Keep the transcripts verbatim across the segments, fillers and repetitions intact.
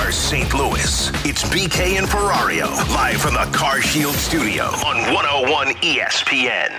North Saint Louis. It's B K and Ferrario, live from the Car Shield studio on one oh one E S P N.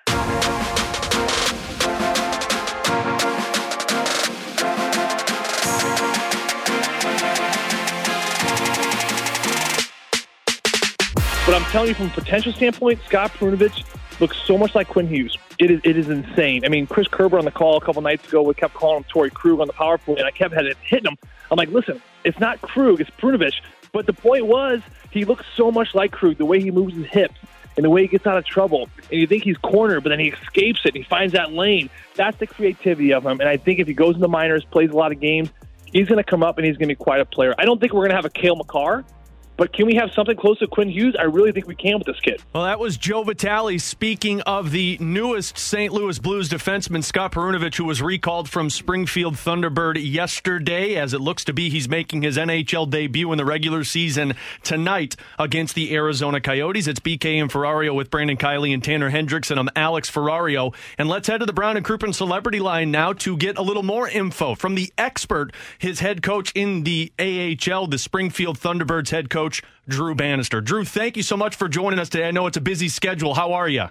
But I'm telling you, from a potential standpoint, Scott Perunovich looks so much like Quinn Hughes. It is it is insane. I mean, Chris Kerber on the call a couple nights ago, we kept calling him Torrey Krug on the power play, and I kept hitting him. I'm like, listen, it's not Krug, it's Perunovich. But the point was, he looks so much like Krug, the way he moves his hips and the way he gets out of trouble. And you think he's cornered, but then he escapes it, and he finds that lane. That's the creativity of him. And I think if he goes in the minors, plays a lot of games, he's going to come up and he's going to be quite a player. I don't think we're going to have a Cale Makar, but can we have something close to Quinn Hughes? I really think we can with this kid. Well, that was Joe Vitale speaking of the newest Saint Louis Blues defenseman, Scott Perunovich, who was recalled from Springfield Thunderbird yesterday. As it looks to be, he's making his N H L debut in the regular season tonight against the Arizona Coyotes. It's B K and Ferrario with Brandon Kiley and Tanner Hendrickson. I'm Alex Ferrario. And let's head to the Brown and Crouppen Celebrity Line now to get a little more info from the expert, his head coach in the A H L, the Springfield Thunderbirds head coach, Drew Bannister. Drew, thank you so much for joining us today. I know it's a busy schedule. How are you?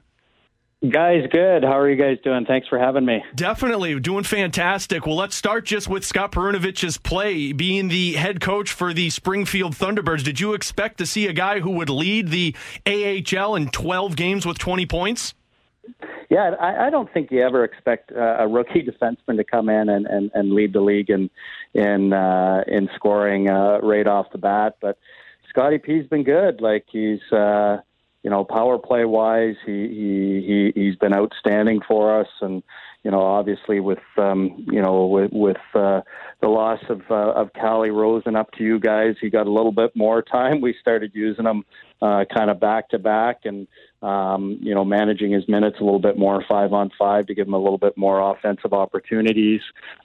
Guys, good. How are you guys doing? Thanks for having me. Definitely. Doing fantastic. Well, let's start just with Scott Perunovich's play. Being the head coach for the Springfield Thunderbirds, did you expect to see a guy who would lead the A H L in twelve games with twenty points? Yeah, I, I don't think you ever expect uh, a rookie defenseman to come in and, and, and lead the league in in, uh, in scoring uh, right off the bat. But Scotty P's been good. Like he's, uh, you know, power play wise, he he he he's been outstanding for us. And you know, obviously with um, you know with with uh, the loss of uh, of Callie Rosen up to you guys, he got a little bit more time. We started using him uh, kind of back to back, and um, you know, managing his minutes a little bit more, five on five, to give him a little bit more offensive opportunities.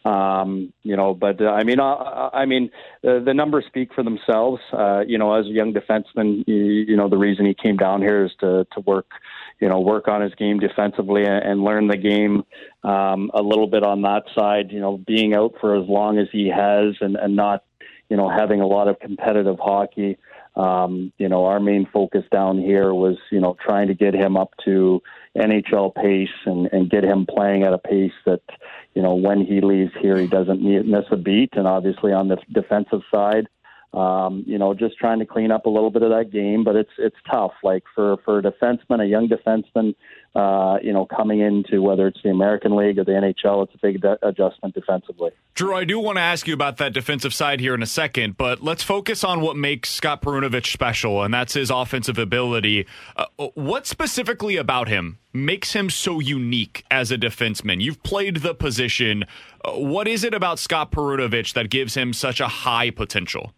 Um, you know, but uh, I mean, I, I mean, the, the numbers speak for themselves. Uh, you know, as a young defenseman, you, you know, the reason he came down here is to to work, you know, work on his game defensively and, and learn the game um, a little bit on that side. You know, being out for as long as he has and, and not, you know, having a lot of competitive hockey. Um, you know, our main focus down here was, you know, trying to get him up to N H L pace and, and get him playing at a pace that, you know, when he leaves here, he doesn't miss a beat. And obviously on the defensive side, um, you know, just trying to clean up a little bit of that game. But it's it's tough. Like for, for a defenseman, a young defenseman, uh, you know, coming into whether it's the American League or the N H L, it's a big de- adjustment defensively. Drew, I do want to ask you about that defensive side here in a second, but let's focus on what makes Scott Perunovich special, and that's his offensive ability. Uh, what specifically about him makes him so unique as a defenseman? You've played the position. Uh, what is it about Scott Perunovich that gives him such a high potential?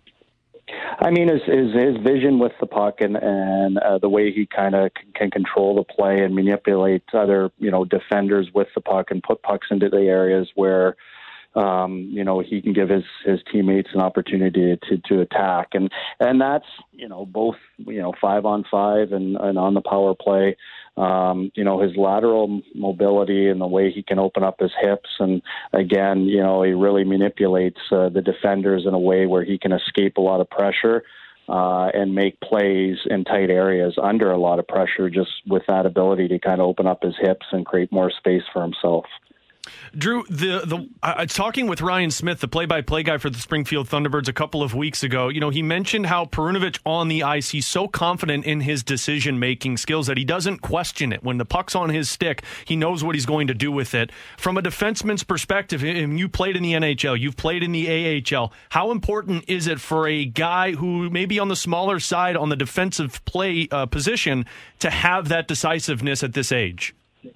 I mean, his his, his vision with the puck and and uh, the way he kind of c- can control the play and manipulate other, you know, defenders with the puck and put pucks into the areas where, um, you know, he can give his, his teammates an opportunity to, to attack. And, and that's, you know, both, you know, five on five and, and on the power play. Um, you know, his lateral mobility and the way he can open up his hips. And again, you know, he really manipulates uh, the defenders in a way where he can escape a lot of pressure uh, and make plays in tight areas under a lot of pressure, just with that ability to kind of open up his hips and create more space for himself. Drew, the the uh, talking with Ryan Smith, the play-by-play guy for the Springfield Thunderbirds, a couple of weeks ago, you know, he mentioned how Perunovich on the ice, he's so confident in his decision-making skills that he doesn't question it. When the puck's on his stick, he knows what he's going to do with it. From a defenseman's perspective, and you played in the N H L, you've played in the A H L, how important is it for a guy who may be on the smaller side on the defensive play uh, position to have that decisiveness at this age?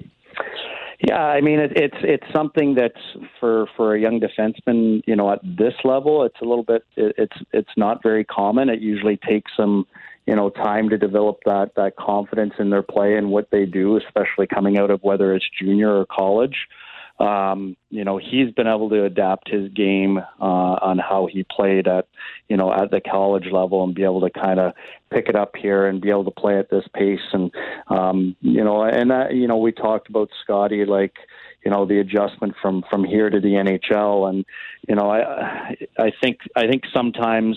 Yeah, I mean, it, it's it's something that's for, for a young defenseman, you know, at this level, it's a little bit, it, it's it's not very common. It usually takes some, you know, time to develop that, that confidence in their play and what they do, especially coming out of whether it's junior or college. Um, you know, he's been able to adapt his game uh, on how he played at, you know, at the college level and be able to kind of pick it up here and be able to play at this pace. And, um, you know, and that, you know, we talked about Scotty, like, you know, the adjustment from, from here to the N H L. And, you know, I, I think, I think sometimes,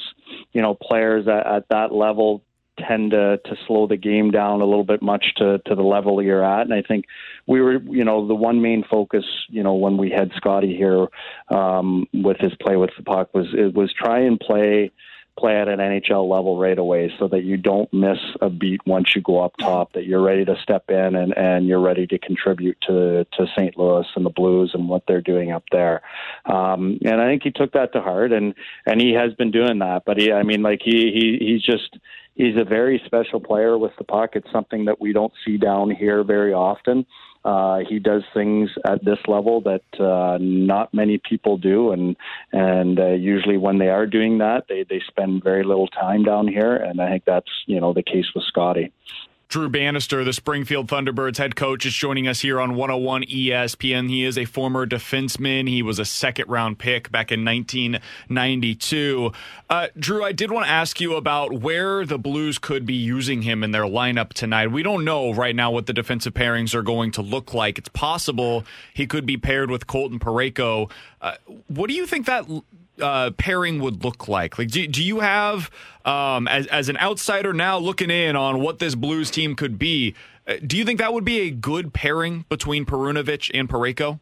you know, players at, at that level tend to, to slow the game down a little bit much to, to the level you're at. And I think we were, you know, the one main focus, you know, when we had Scotty here um, with his play with the puck was, it was try and play play at an N H L level right away so that you don't miss a beat once you go up top, that you're ready to step in and, and you're ready to contribute to, to Saint Louis and the Blues and what they're doing up there. Um, and I think he took that to heart, and, and he has been doing that. But he, I mean, like he, he, he's just, he's a very special player with the puck. It's something that we don't see down here very often. Uh, he does things at this level that uh, not many people do, and and uh, usually when they are doing that, they, they spend very little time down here, and I think that's, you know, the case with Scotty. Drew Bannister, the Springfield Thunderbirds head coach, is joining us here on one oh one E S P N. He is a former defenseman. He was a second-round pick back in nineteen ninety-two. Uh, Drew, I did want to ask you about where the Blues could be using him in their lineup tonight. We don't know right now what the defensive pairings are going to look like. It's possible he could be paired with Colton Parayko. Uh, what do you think that Uh, pairing would look like? Like, do, do you have, um, as as an outsider now looking in on what this Blues team could be, uh, do you think that would be a good pairing between Perunovich and Parayko?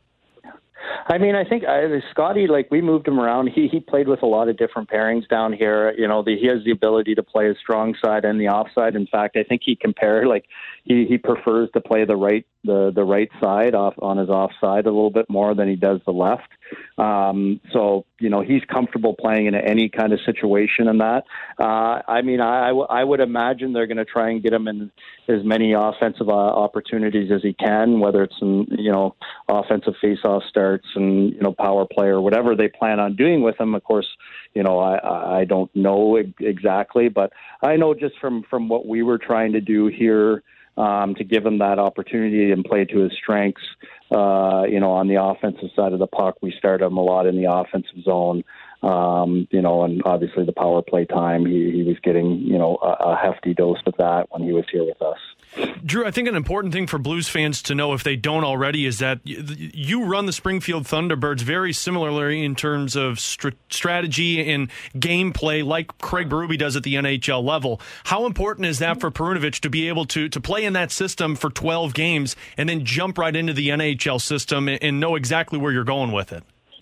I mean, I think uh, Scotty, like, we moved him around. He he played with a lot of different pairings down here. You know, the, he has the ability to play his strong side and the offside. In fact, I think he compare like he, he prefers to play the right the the right side off on his offside a little bit more than he does the left. Um, so you know, he's comfortable playing in any kind of situation in that. Uh, I mean, I, I, w- I would imagine they're going to try and get him in as many offensive uh, opportunities as he can, whether it's in, you know, offensive face-off starts and, you know, power play or whatever they plan on doing with him. Of course, you know, I, I don't know exactly, but I know just from, from what we were trying to do here, Um, to give him that opportunity and play to his strengths. Uh, you know, on the offensive side of the puck, we started him a lot in the offensive zone. Um, you know, and obviously the power play time, he, he was getting, you know, a, a hefty dose of that when he was here with us. Drew, I think an important thing for Blues fans to know, if they don't already, is that you run the Springfield Thunderbirds very similarly in terms of st- strategy and gameplay, like Craig Berube does at the N H L level. How important is that for Perunovich to be able to to play in that system for twelve games and then jump right into the N H L system and, and know exactly where you're going with it?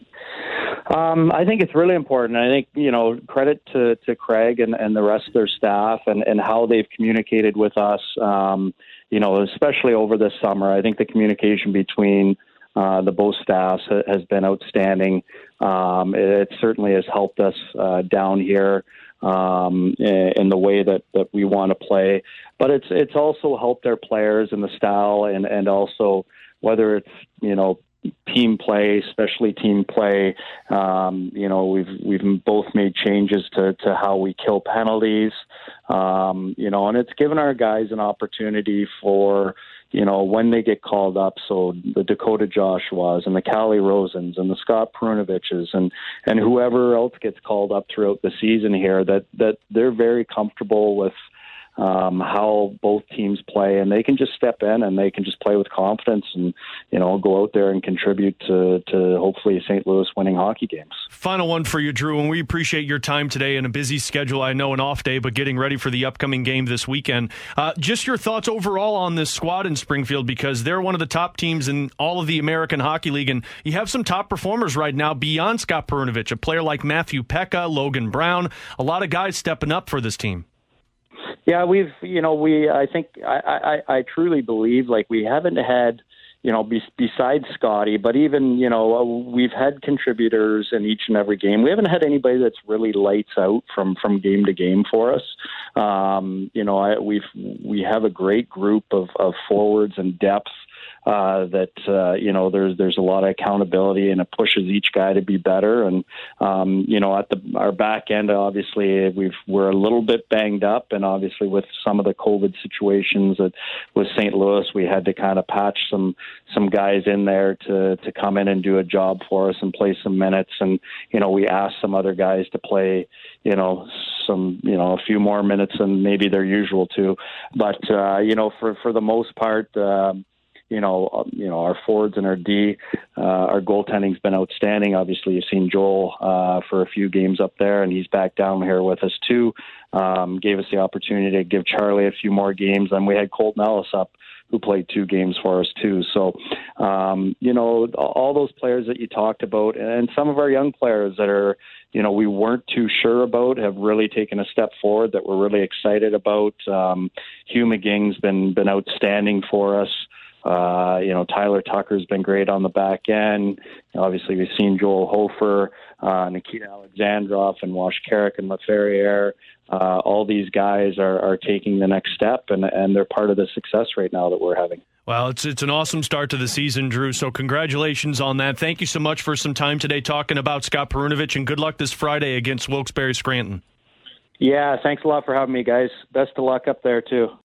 Um, I think it's really important. I think, you know, credit to, to Craig and, and the rest of their staff and, and how they've communicated with us, um, you know, especially over this summer. I think the communication between uh, the both staffs has been outstanding. Um, it, it certainly has helped us uh, down here um, in, in the way that, that we want to play. But it's it's also helped our players and the style, and, and also whether it's, you know, team play, especially team play. Um, you know, we've we've both made changes to, to how we kill penalties. Um, you know, and it's given our guys an opportunity for, you know, when they get called up. So the Dakota Joshuas and the Callie Rosens and the Scott Perunoviches and and whoever else gets called up throughout the season here, that that they're very comfortable with Um, how both teams play, and they can just step in and they can just play with confidence and, you know, go out there and contribute to, to hopefully Saint Louis winning hockey games. Final one for you, Drew, and we appreciate your time today in a busy schedule. I know an off day, but getting ready for the upcoming game this weekend. Uh, just your thoughts overall on this squad in Springfield, because they're one of the top teams in all of the American Hockey League, and you have some top performers right now beyond Scott Perunovich, a player like Matthew Pekka, Logan Brown, a lot of guys stepping up for this team. Yeah, we've, you know, we, I think, I, I, I truly believe, like, we haven't had, you know, be, besides Scotty, but even, you know, we've had contributors in each and every game. We haven't had anybody that's really lights out from, from game to game for us. Um, you know, I, we've, we have a great group of, of forwards and depth. Uh, that, uh, you know, there's there's a lot of accountability, and it pushes each guy to be better. And, um, you know, at the our back end, obviously, we've, we're a little bit banged up. And obviously with some of the COVID situations that with Saint Louis, we had to kind of patch some some guys in there to, to come in and do a job for us and play some minutes. And, you know, we asked some other guys to play, you know, some, you know, a few more minutes than maybe they're usual to. But, uh, you know, for, for the most part, um, you know, um, you know, our forwards and our D, uh, our goaltending's been outstanding. Obviously, you've seen Joel uh, for a few games up there, and he's back down here with us too. Um, gave us the opportunity to give Charlie a few more games, and we had Colton Ellis up, who played two games for us too. So, um, you know, all those players that you talked about, and some of our young players that are, you know, we weren't too sure about, have really taken a step forward that we're really excited about. Um, Hugh McGing's been been outstanding for us. Uh, you know, Tyler Tucker's been great on the back end. Obviously, we've seen Joel Hofer, uh, Nikita Alexandrov, and Wash Carrick and LaFerriere. Uh, all these guys are, are taking the next step, and, and they're part of the success right now that we're having. Well, it's it's an awesome start to the season, Drew, so congratulations on that. Thank you so much for some time today talking about Scott Perunovich, and good luck this Friday against Wilkes-Barre Scranton. Yeah, thanks a lot for having me, guys. Best of luck up there, too.